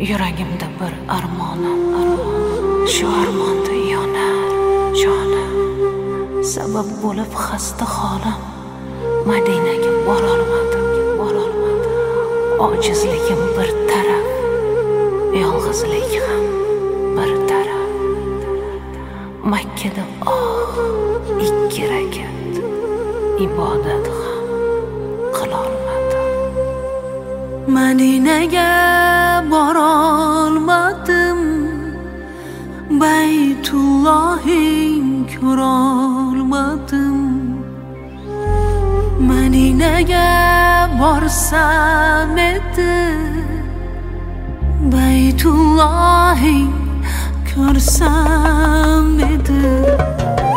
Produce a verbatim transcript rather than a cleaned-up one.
Yuragimda bir armonim, armonim. Shu armonda yonar jonim. Sabab bo'lib xasta holim. Madinaga borolmadim, borolmadim. Ojizligim bir taraf, yolg'izlik ham bir taraf. Makkada oh ikki rakat ibodat ham qilolmadim. Madinaga borolmadim, Baytullohing ko'rolmadim. Madinaga borsam edi, Baytullohing ko'rsam edi.